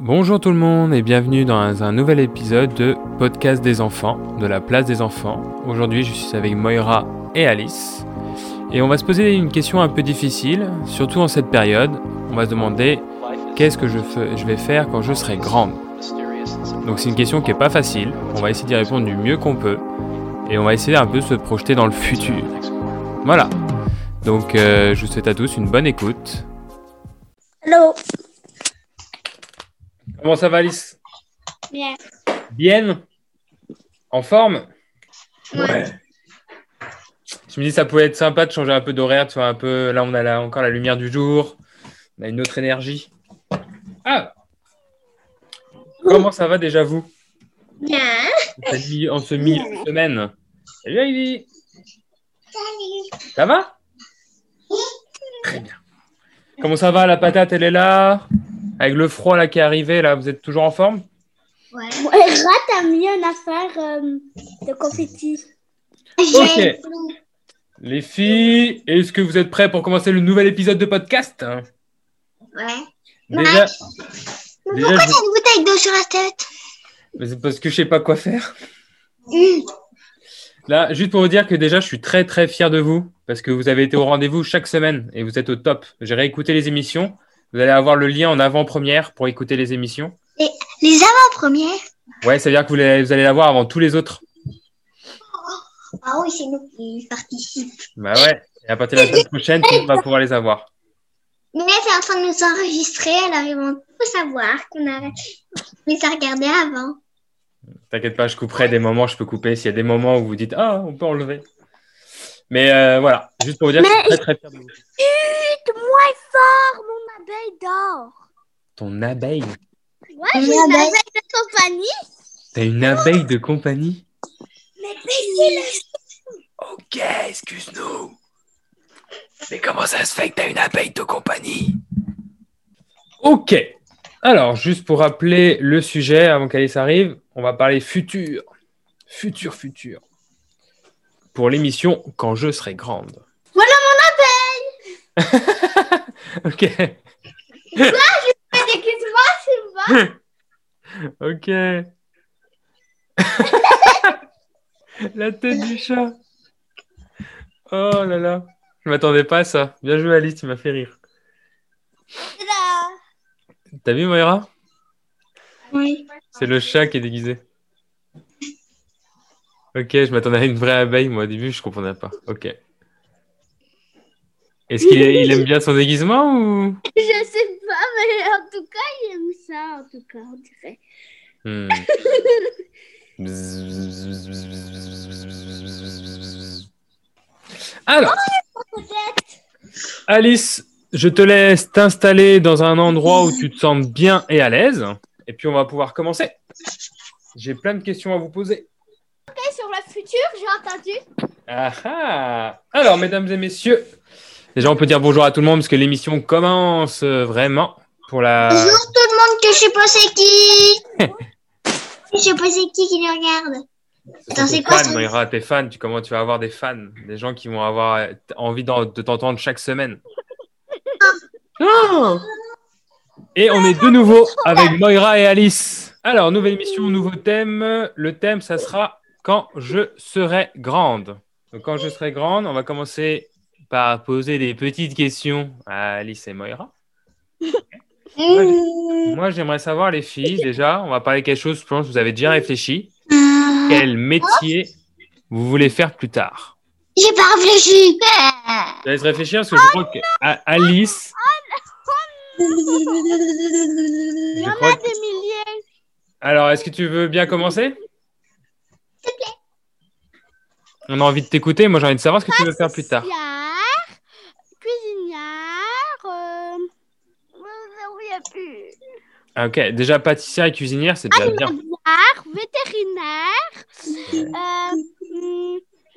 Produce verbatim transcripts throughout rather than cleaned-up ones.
Bonjour tout le monde et bienvenue dans un nouvel épisode de Podcast des enfants, de la place des enfants. Aujourd'hui, je suis avec Moira et Alice. Et on va se poser une question un peu difficile, surtout en cette période. On va se demander qu'est-ce que je, fe- je vais faire quand je serai grande. Donc c'est une question qui n'est pas facile. On va essayer d'y répondre du mieux qu'on peut. Et on va essayer un peu de se projeter dans le futur. Voilà. Donc euh, je vous souhaite à tous une bonne écoute. Hello. Comment ça va Alice ? Bien. Bien ? En forme ? Ouais. Je me dis ça pouvait être sympa de changer un peu d'horaire, tu vois, un peu. Là, on a la- encore la lumière du jour, on a une autre énergie. Ah, comment ça va déjà vous ? Bien. En ce milieu, en ce milieu de semaine. Salut Ivy. Salut. Ça va ? Très bien. Comment ça va ? La patate, elle est là ? Avec le froid là qui est arrivé, là, vous êtes toujours en forme ? Ouais. Ouais, Rat a mis une affaire euh, de confetti. Ok. Les filles, est-ce que vous êtes prêts pour commencer le nouvel épisode de podcast ? Ouais. Déjà, Mais déjà, pourquoi je- t'as une bouteille d'eau sur la tête? Mais c'est parce que je sais pas quoi faire. Mmh. Là, juste pour vous dire que déjà, je suis très très fier de vous parce que vous avez été au rendez-vous chaque semaine et vous êtes au top. J'ai réécouté les émissions. Vous allez avoir le lien en avant-première pour écouter les émissions. Et les avant-premières? Ouais, ça veut dire que vous allez, vous allez l'avoir avant tous les autres. Ah oui, c'est nous qui participent. Bah ouais. Et à partir de la semaine prochaine, tout le monde va pouvoir les avoir. Mais elle est en train de nous enregistrer, alors ils vont tout savoir qu'on a les a regardés avant. T'inquiète pas, je couperai des moments, je peux couper. S'il y a des moments où vous dites ah, on peut enlever. Mais euh, voilà, juste pour vous dire que je suis très très fier de vous. Chut, moins fort, mon abeille dort. Ton abeille. Ouais, j'ai une abeille de compagnie. T'as une abeille de compagnie. Mais baissez-le. Ok, excuse-nous. Mais comment ça se fait que t'as une abeille de compagnie ? Ok. Alors, juste pour rappeler le sujet avant qu'Alice arrive, on va parler futur. Futur, futur. Pour l'émission Quand je serai grande. Voilà mon abeille. Ok. Mais excuse-moi, c'est moi. Ok. La tête du chat. Oh là là. Je m'attendais pas à ça. Bien joué Alice, tu m'as fait rire. T'as vu Moira ? Oui. C'est le chat qui est déguisé. Ok, je m'attendais à une vraie abeille. Moi au début, je comprenais pas. Ok. Est-ce qu'il il aime bien son déguisement ou... Je sais pas, mais en tout cas, il aime ça, en tout cas, on dirait. Hmm. Alors, Alice, je te laisse t'installer dans un endroit où tu te sens bien et à l'aise. Et puis, on va pouvoir commencer. J'ai plein de questions à vous poser. Sur le futur, j'ai entendu. Ah ah. Alors, mesdames et messieurs, déjà, on peut dire bonjour à tout le monde parce que l'émission commence euh, vraiment pour la... Bonjour tout le monde, que je sais pas c'est qui. Je sais pas c'est qui qui nous regarde. Attends, Tes c'est quoi fans, ça? Moira, tes fans, tu, comment tu vas avoir des fans, des gens qui vont avoir euh, envie d'en- de t'entendre chaque semaine. Oh. Et on est de nouveau avec Moira et Alice. Alors, nouvelle émission, nouveau thème. Le thème, ça sera quand je serai grande. Donc, quand je serai grande, on va commencer par poser des petites questions à Alice et Moira. Moi, j'ai- moi, j'aimerais savoir, les filles, déjà, on va parler de quelque chose, je pense que vous avez déjà réfléchi. Quel métier vous voulez faire plus tard ? J'ai pas réfléchi. Je laisse réfléchir parce que je crois que à- Alice, Il je crois que... des milliers. Alors, est-ce que tu veux bien commencer ? On a envie de t'écouter. Moi, j'ai envie de savoir ce que tu veux faire plus tard. Cuisinière, euh... il y a plus. Ah, ok, déjà pâtissière et cuisinière, c'est déjà bien. Animalière, vétérinaire, euh...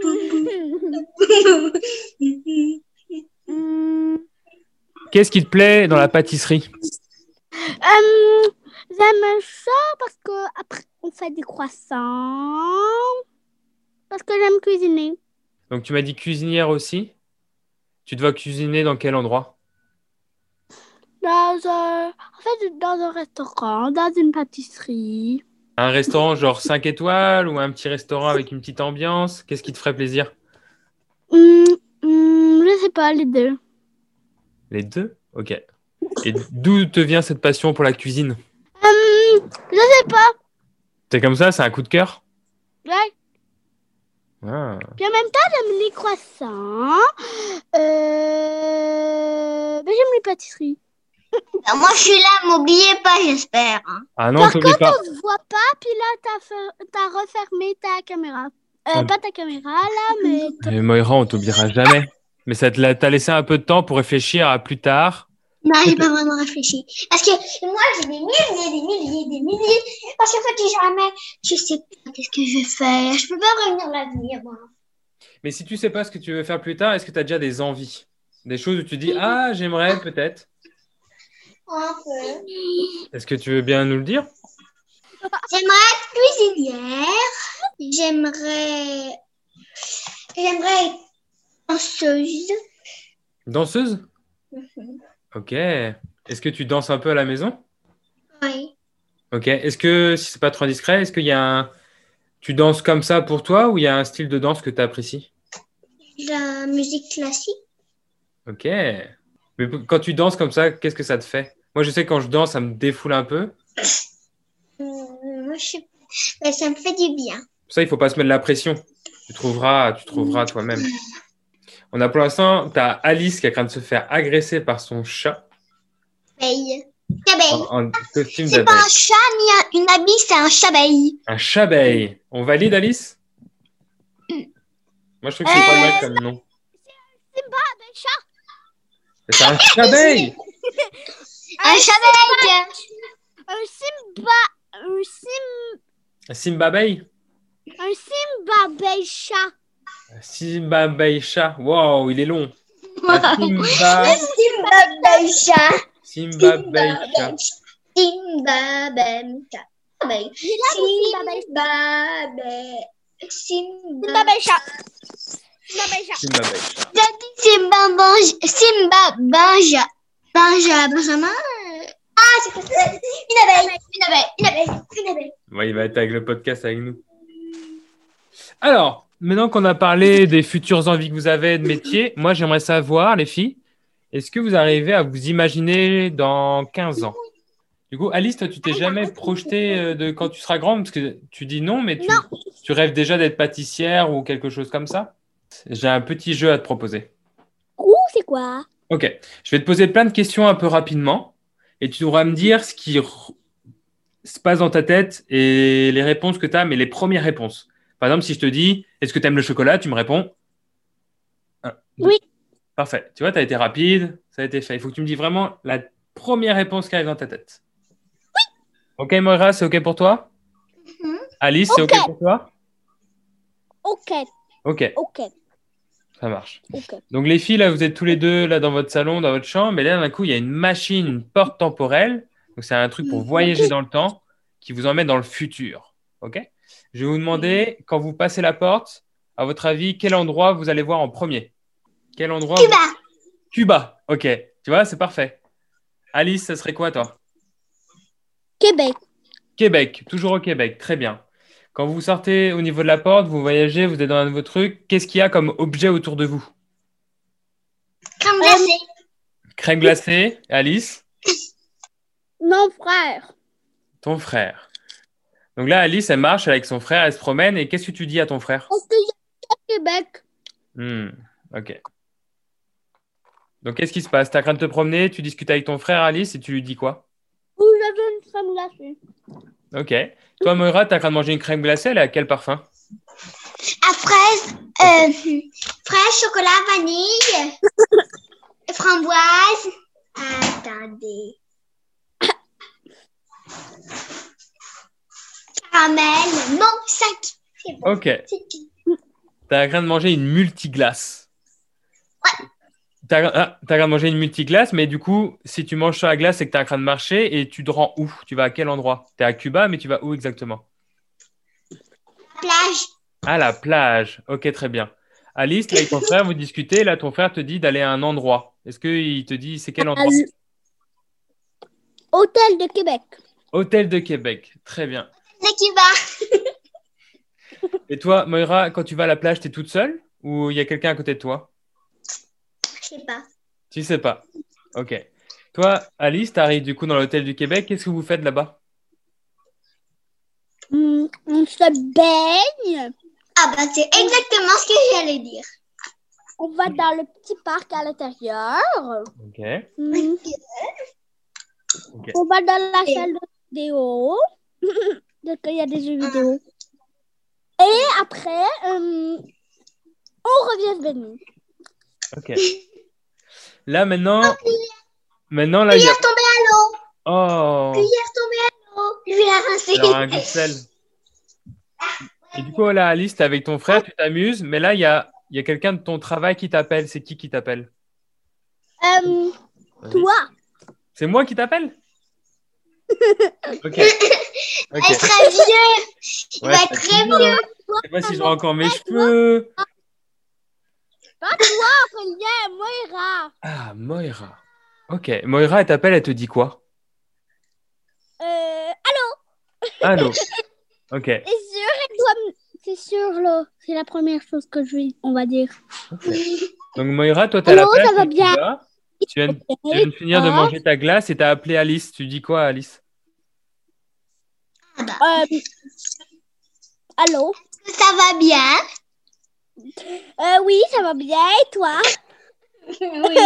hum, Qu'est-ce qui te plaît dans la pâtisserie ? Euh, j'aime ça parce que après on fait des croissants. Parce que j'aime cuisiner. Donc, tu m'as dit cuisinière aussi. Tu dois cuisiner dans quel endroit ? Dans un... En fait, dans un restaurant, dans une pâtisserie. Un restaurant genre cinq étoiles ou un petit restaurant avec une petite ambiance? Qu'est-ce qui te ferait plaisir? Hum, hum, je sais pas, les deux. Les deux? Ok. Et d'où te vient cette passion pour la cuisine? Hum, je sais pas. C'est comme ça, c'est un coup de cœur? Ouais. Ah. Puis en même temps, j'aime les croissants. Euh... ben, j'aime les pâtisseries. Ben, moi, je suis là, m'oubliez pas, j'espère. hein. Ah non, Par t'oublie contre, pas. on se voit pas, puis là, t'as, fe- t'as refermé ta caméra. Euh, Ah. Pas ta caméra, là, mais... Mais Moira, on t'oubliera jamais. Mais ça te l'a- t'a laissé un peu de temps pour réfléchir à plus tard. Non, j'ai pas vraiment réfléchi. Parce que moi, j'ai des milliers, des milliers, des milliers. Parce qu'en fait, jamais, je sais pas qu'est-ce que je vais faire. Je peux pas prévenir l'avenir, moi. Mais si tu sais pas ce que tu veux faire plus tard, est-ce que tu as déjà des envies? Des choses où tu dis, ah, j'aimerais peut-être. Un peu. Est-ce que tu veux bien nous le dire? J'aimerais être cuisinière. J'aimerais... J'aimerais être danseuse. Danseuse? Mhm. Ok. Est-ce que tu danses un peu à la maison? Oui. Ok. Est-ce que, si c'est pas trop indiscret, est-ce qu'il y a un... Tu danses comme ça pour toi ou il y a un style de danse que tu apprécies? La musique classique. Ok. Mais p- quand tu danses comme ça, qu'est-ce que ça te fait? Moi, je sais que quand je danse, ça me défoule un peu. Hum, Moi, je sais pas. Mais ça me fait du bien. Pour ça, il faut pas se mettre la pression. Tu trouveras, tu trouveras toi-même. On a pour l'instant, tu as Alice qui est en train de se faire agresser par son chat Abeille. en, Abeille. en costume C'est pas d'abeille. un chat ni un- une abeille, c'est un chabeille. Un chabeille. On valide, Alice? Moi, je trouve que c'est pas mal comme nom. Simba, ben, chat. C'est un chabeille. Un chabeille. Un Simba... Un Sim... Un Simbabeille? Un Simba, ben, chat. Un Simbabeille chat. Wow, il est long. Un Simba... Simba chat. Simbabeille chat. Simba ben chat. Abeille. Simba, Simba ben. Simba. Simba, ben, chat. Simba, ben, chat. Simbabeille chat. T'as dit Simba Benj... Simba Benja. Benja Benjamin. euh, Ah, c'est quoi ça? Une abeille. Une abeille. Une abeille. Une abeille. Ouais, il va être avec le podcast avec nous. Alors, maintenant qu'on a parlé des futures envies que vous avez de métier, moi, j'aimerais savoir, les filles, est-ce que vous arrivez à vous imaginer dans quinze ans? Du coup, Alice, toi, tu t'es jamais projetée euh, de quand tu seras grande? Parce que tu dis non, mais tu, Non. tu rêves déjà d'être pâtissière ou quelque chose comme ça? J'ai un petit jeu à te proposer. Ouh, c'est quoi? Ok, je vais te poser plein de questions un peu rapidement et tu devras me dire ce qui r- se passe dans ta tête et les réponses que tu as, mais les premières réponses. Par exemple, si je te dis, est-ce que tu aimes le chocolat? Tu me réponds un, deux. Oui. Parfait. Tu vois, tu as été rapide, ça a été fait. Il faut que tu me dises vraiment la première réponse qui arrive dans ta tête. Oui. Ok, Moira, c'est ok pour toi? Mhm. Alice, c'est ok Ok. pour toi? Ok, Ok, ok, ça marche. ok. Donc les filles, là, vous êtes tous les deux là dans votre salon, dans votre chambre, mais là, d'un coup, il y a une machine, une porte temporelle. Donc c'est un truc pour voyager dans le temps qui vous emmène dans le futur. Ok? Je vais vous demander, quand vous passez la porte, à votre avis, quel endroit vous allez voir en premier? Quel endroit? Cuba. vous- Cuba. Ok. Tu vois, c'est parfait. Alice, ça serait quoi, toi? Québec. Québec. Toujours au Québec. Très bien. Quand vous sortez au niveau de la porte, vous voyagez, vous êtes dans un nouveau truc. Qu'est-ce qu'il y a comme objet autour de vous? Crème glacée. Crème glacée. Alice? Mon frère. Ton frère. Donc là, Alice, elle marche avec son frère, elle se promène. Et qu'est-ce que tu dis à ton frère? Parce qu'il y a Québec. Hmm, ok. Donc, qu'est-ce qui se passe? Tu es en train de te promener, tu discutes avec ton frère, Alice, et tu lui dis quoi? Où j'avais une crème glacée. Ok. Toi, Moira, tu es en train de manger une crème glacée, elle est à quel parfum? À fraise. Euh, fraise, chocolat, vanille. Framboise. Attendez. Caramel. Non, cinq. C'est bon. Ok. C'est tout. Tu es en train de manger une multiglace. Ouais. Tu es en train de manger une multiglace, mais du coup, si tu manges sur la glace, c'est que tu es en train de marcher et tu te rends où? Tu vas à quel endroit? Tu es à Cuba, mais tu vas où exactement? Plage. À la plage. Ok, très bien. Alice, là, avec ton frère, vous discutez. Là, ton frère te dit d'aller à un endroit. Est-ce qu'il te dit c'est quel endroit? Hôtel de Québec. Hôtel de Québec. Très bien. De Cuba. Et toi, Moira, quand tu vas à la plage, tu es toute seule ou il y a quelqu'un à côté de toi? Je sais pas. Tu sais pas. Ok. Toi, Alice, tu arrives du coup dans l'hôtel du Québec. Qu'est-ce que vous faites là-bas? Hmm, on se baigne. Ah bah c'est exactement ce que j'allais dire. On va dans le petit parc à l'intérieur. Ok. Hmm, Ok. On va dans la salle de vidéo. Donc, il y a des jeux vidéo. Et après, euh, on revient se baigner. Ok. Là maintenant, maintenant là il y a. Cuillère tombée à l'eau. Oh. Cuillère tombée à l'eau. Je vais la rincer. Alors un goût de sel. Et du coup là, Alice, t'es avec ton frère, tu t'amuses, mais là il y a, il y a quelqu'un de ton travail qui t'appelle. C'est qui qui t'appelle? Euh, toi, C'est moi qui t'appelle? Ok. Ok. Elle sera vieux. Il Ouais, va je être sais très bien, vieux. hein. Je sais pas si j'aurai encore mes cheveux. pas toi, Aurélien, Moira. Ah, Moira. Ok. Moira, elle t'appelle, elle te dit quoi? Euh, Allô. Ok. c'est sûr, elle doit me- c'est sûr, là. C'est la première chose que je vais, on va dire. Ok. Donc Moira, toi t'es à la Allô, plage, ça va t'es bien? Cuba. Tu viens, tu viens de finir de manger ta glace et t'as appelé Alice. Tu dis quoi, Alice? Ah bah. Euh, allô? Ça va bien. Euh, oui, ça va bien, et toi? Oui.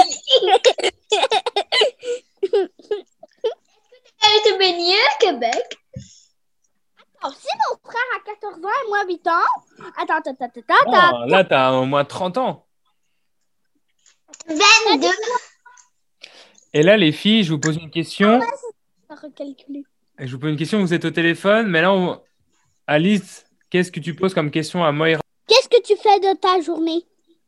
Elle était baignée à Québec. Alors, si mon frère a quatorze ans et moi huit ans. Attends, attends, attends, attends. attends. Non, là t'as au moins trente ans. vingt-deux. Et là les filles, je vous pose une question. On va recalculer. Je vous pose une question, vous êtes au téléphone, mais là, on... Alice, qu'est-ce que tu poses comme question à Moira? Qu'est-ce que tu fais de ta journée?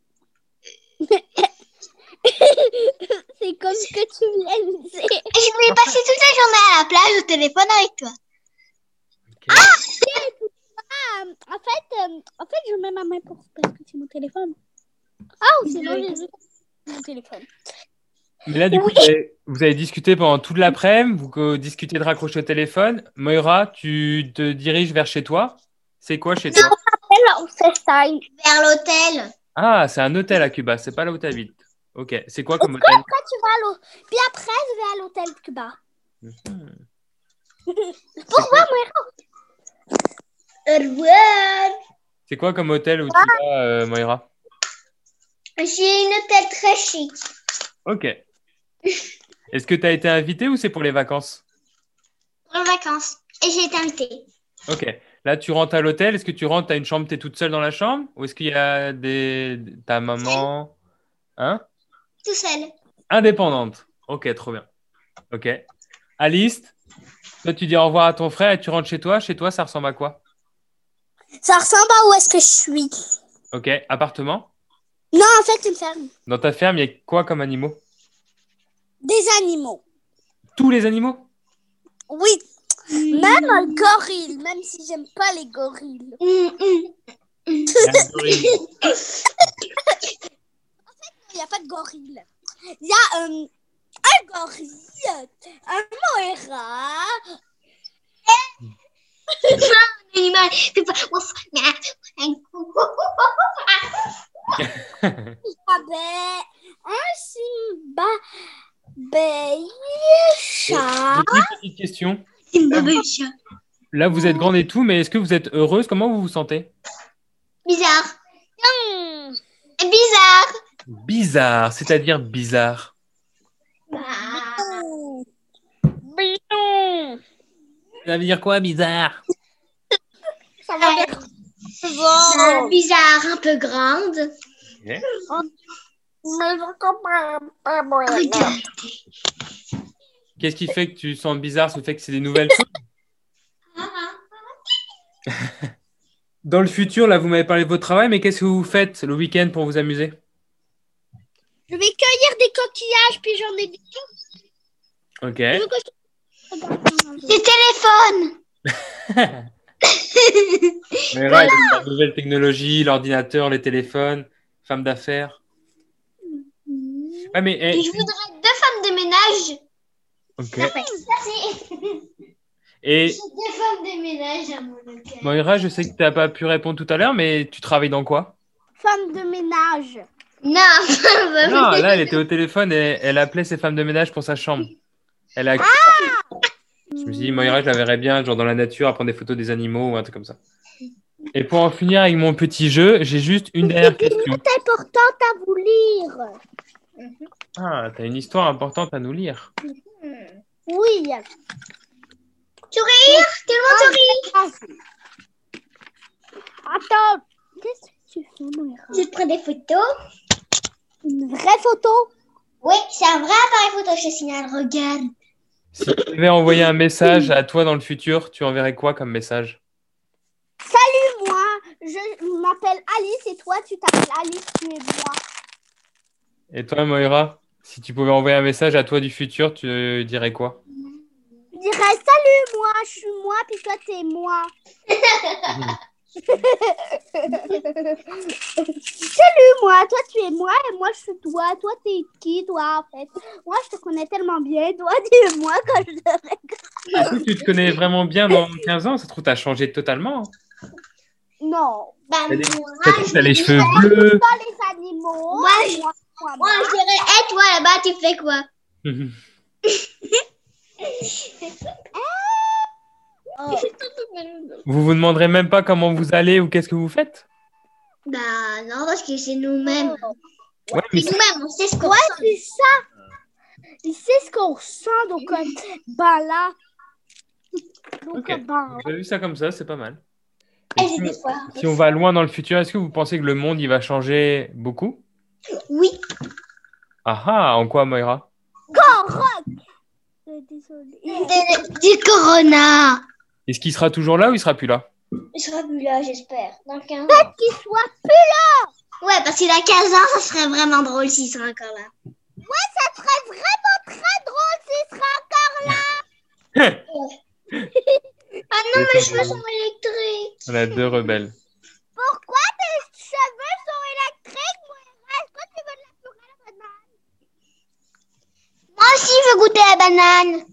C'est comme ce que tu viens de dire. Et je voulais passer toute la journée à la plage au téléphone avec toi. Ok. Ah, en fait, euh, en fait, je mets ma main pour parce que c'est mon téléphone. Ah, ou sinon, j'ai juste mon téléphone. Mais là, du coup, Oui. vous avez, vous avez discuté pendant toute l'après-midi, vous euh, discutez de raccrocher au téléphone. Moira, tu te diriges vers chez toi. C'est quoi chez toi? Alors, c'est ça. Vers l'hôtel. Ah, c'est un hôtel à Cuba, c'est pas là où tu habites. Ok, c'est quoi comme hôtel? Après, tu vas à l'hôtel. Puis après, je vais à l'hôtel de Cuba. Mhm. Pourquoi, moi? Au revoir. C'est quoi comme hôtel où tu vas, euh, Moira? J'ai une hôtel très chic. Ok. Est-ce que tu as été invitée ou c'est pour les vacances? Pour les vacances. Et j'ai été invitée. Ok. Là, tu rentres à l'hôtel. Est-ce que tu rentres, tu as une chambre, tu es toute seule dans la chambre? Ou est-ce qu'il y a des... ta maman? Hein? Tout seul. Indépendante. Ok, trop bien. Ok. Alice, toi, tu dis au revoir à ton frère et tu rentres chez toi. Chez toi, ça ressemble à quoi? Ça ressemble à où est-ce que je suis. Ok. Appartement? Non, en fait, une ferme. Dans ta ferme, il y a quoi comme animaux? Des animaux. Tous les animaux? Oui. Même un gorille, même si j'aime pas les gorilles. Hum, hum. Il y a un gorille. Il n'y a pas de gorille. Il y a euh, un gorille, un moira. Un animal. C'est pas... Ouf. Avait un simba baby chat. Donc, une petite question. Une bébé chat. Là, vous êtes grande et tout, mais est-ce que vous êtes heureuse? Comment vous vous sentez? Bizarre. Hmm. Bizarre. Bizarre, c'est-à-dire bizarre. Bah. Bidon. Ça veut dire quoi, bizarre? Ça va Euh, bien. bah, bizarre, un peu grande. Ok. Mais je comprends pas moi. Regarde. Qu'est-ce qui fait que tu sens bizarre? Ce fait que c'est des nouvelles choses? Dans le futur, là, vous m'avez parlé de votre travail, mais qu'est-ce que vous faites le week-end pour vous amuser? Je vais cueillir des coquillages, puis j'en ai des. Ok. Je veux que je- Des téléphones. Mais là, avec la nouvelle technologie, l'ordinateur, les téléphones, femme d'affaires. Ouais, mais eh, Et je voudrais deux femmes de ménage. Ok. Parfait. Merci. Et J'ai deux femmes de ménage à mon local. Moira, je sais que tu n'as pas pu répondre tout à l'heure, mais tu travailles dans quoi? Femme de ménage. Non, Ah non, là, elle était au téléphone et elle appelait ses femmes de ménage pour sa chambre. Elle a... Je me suis dit, Moira, je la verrais bien, genre dans la nature, à prendre des photos des animaux ou un truc comme ça. Et pour en finir avec mon petit jeu, j'ai juste une dernière question. C'est importante à vous lire. Ah, t'as une histoire importante à nous lire. Oui. Sourire, tout le monde sourit. Attends. Qu'est-ce que tu fais, Moira? Je prends des photos. Une vraie photo? Oui, c'est un vrai appareil photo, je te signale. Regarde. Si tu devais envoyer un message à toi dans le futur, tu enverrais quoi comme message? Salut, moi. Je m'appelle Alice et toi, tu t'appelles Alice, tu es moi. Et toi, Moira, si tu pouvais envoyer un message à toi du futur, tu dirais quoi? Je dirais salut, moi, je suis moi, puis toi, t'es moi. Salut, moi, toi, tu es moi et moi, je suis toi. Toi, t'es qui, toi, en fait? Moi, je te connais tellement bien. Toi, tu es moi quand je te regarde. Du coup, tu te connais vraiment bien dans quinze ans, ça se trouve, t'as changé totalement. Non. Bah, T'as les, moi, t'as- je t'as les dis- cheveux bleus. Pas les animaux. Moi, je- moi, moi, Moi, je dirais, hé, toi, là-bas, tu fais quoi? Oh. Vous vous demanderez même pas comment vous allez ou qu'est-ce que vous faites? Bah, non, parce que c'est nous-mêmes. Ouais, mais C'est nous-mêmes, on sait ce qu'on Ouais, ressent. c'est ça. Il sait ce qu'on ressent, donc, euh, ben là. Donc, Ok. euh, ben, J'ai vu ça comme ça, c'est pas mal. Et Et si, j'ai des fois. si on va loin dans le futur, est-ce que vous pensez que le monde il va changer beaucoup? Oui. Ah ah, en quoi, Moira? correct. Euh, Désolée. De- Du corona. Est-ce qu'il sera toujours là ou il sera plus là? Il sera plus là, j'espère. Dans quinze ans. Peut-être qu'il soit plus. Ouais, parce qu'il a quinze ans, ça serait vraiment drôle s'il serait encore là. Ça serait vraiment très drôle s'il sera encore là. Ah non, mes cheveux sont électriques. On a deux rebelles. Pourquoi tes cheveux sont électriques, Moira? Est-ce que tu veux de la purée à la banane? Moi aussi, je veux goûter la banane.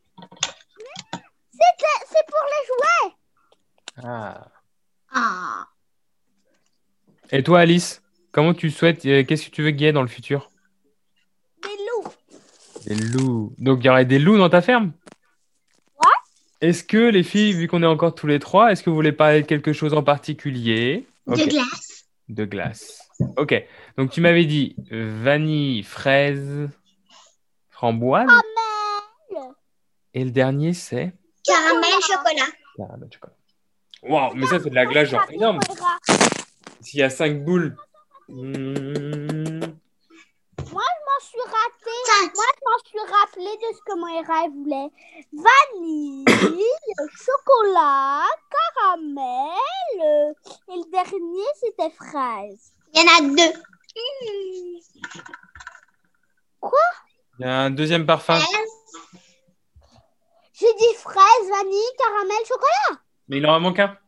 C'est c'est pour les jouets. Ah. Ah. Et toi, Alice, comment tu souhaites, euh, qu'est-ce que tu veux qu'il y ait dans le futur? Des loups. Des loups. Donc, il y aurait des loups dans ta ferme? Ouais. Est-ce que les filles, vu qu'on est encore tous les trois, est-ce que vous voulez parler de quelque chose en particulier? De Ok. glace. De glace. Ok. Donc, tu m'avais dit euh, vanille, fraise, framboise. Caramel. Et le dernier, c'est Caramel, chocolat. caramel chocolat. Waouh, mais ça, c'est de la glace genre énorme. Moira. S'il y a cinq boules. Mmh. Moi, je m'en suis ratée. Cinq. Moi, je m'en suis rappelé de ce que Moira elle voulait. Vanille, chocolat, caramel. euh, Et le dernier, c'était fraise. Il y en a deux. Mmh. Il y a un deuxième parfum. J'ai dit fraise, vanille, caramel, chocolat. Mais il en manque un.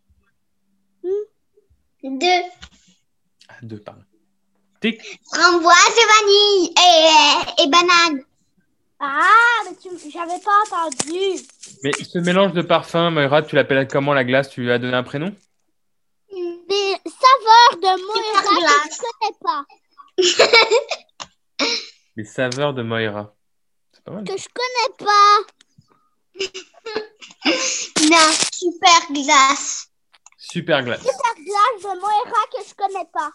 Deux. Ah, deux, pardon. Tic. Framboise et vanille. Et, et banane. Ah, mais tu... j'avais pas entendu. Mais ce mélange de parfums, Moira, tu l'appelles comment la glace? Tu lui as donné un prénom? Des saveurs de Moira que glace. je connais pas. Les saveurs de Moira. C'est pas mal. Que je connais pas. Non, super glace. Super glace. Super glace de Moira que je connais pas.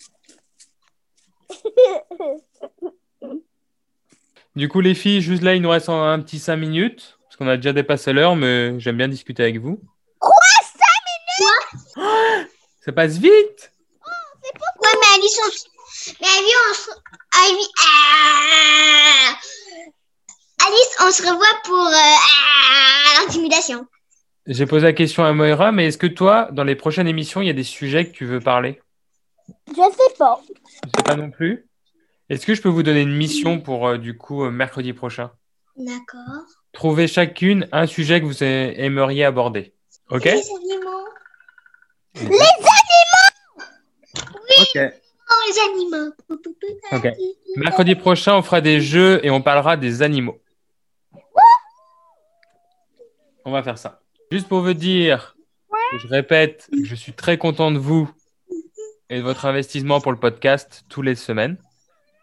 Du coup, les filles, juste là, il nous reste un, un petit cinq minutes. Parce qu'on a déjà dépassé l'heure, mais j'aime bien discuter avec vous. Quoi, cinq minutes? Ça passe vite! Ouais, mais Alice, on... mais Alice, on se... Alice... Ah Alice, on se revoit pour euh, ah, l'intimidation. J'ai posé la question à Moira, mais est-ce que toi, dans les prochaines émissions, il y a des sujets que tu veux parler? Je sais pas. Je sais pas non plus. Est-ce que je peux vous donner une mission pour, euh, du coup, euh, mercredi prochain? D'accord. Trouvez chacune un sujet que vous a- aimeriez aborder. Ok? Les animaux. Les Ok. Oh, les animaux. Ok. Mercredi prochain, on fera des jeux et on parlera des animaux. On va faire ça. Juste pour vous dire, je répète, je suis très content de vous et de votre investissement pour le podcast tous les semaines. Ok ?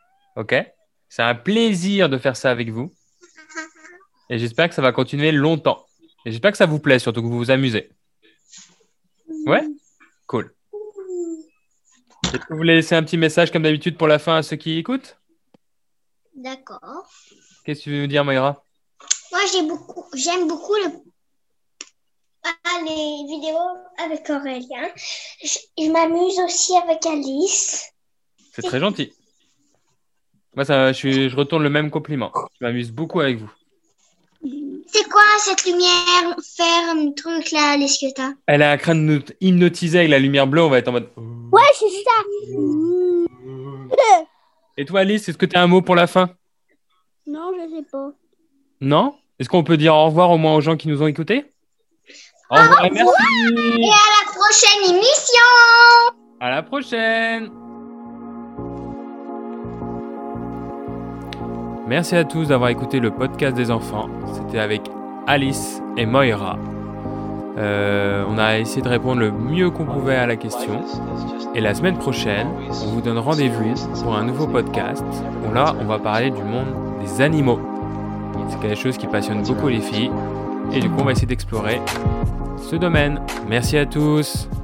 C'est un plaisir de faire ça avec vous. Et j'espère que ça va continuer longtemps. Et j'espère que ça vous plaît, surtout que vous vous amusez. Ouais ? Cool. Est-ce que vous voulez laisser un petit message comme d'habitude pour la fin à ceux qui écoutent ? D'accord. Qu'est-ce que tu veux nous dire, Moira ? Moi, j'ai beaucoup, j'aime beaucoup le... ah, les vidéos avec Aurélien. Je, je m'amuse aussi avec Alice. C'est très gentil. Moi, ça, je, suis, je retourne le même compliment. Je m'amuse beaucoup avec vous. C'est quoi cette lumière ferme, truc là, les Lesciota? Elle a un crâne nous hypnotisé avec la lumière bleue. On va être en mode... Ouais, c'est ça. Et toi, Alice, est-ce que tu as un mot pour la fin ? Non, je sais pas. Non ? Est-ce qu'on peut dire au revoir au moins aux gens qui nous ont écoutés ? Au revoir et merci. Et à la prochaine émission. À la prochaine. Merci à tous d'avoir écouté le podcast des enfants. C'était avec Alice et Moira. Euh, on a essayé de répondre le mieux qu'on pouvait à la question. Et la semaine prochaine, on vous donne rendez-vous pour un nouveau podcast où là, on va parler du monde des animaux. C'est quelque chose qui passionne beaucoup les filles. Et du coup, on va essayer d'explorer ce domaine. Merci à tous.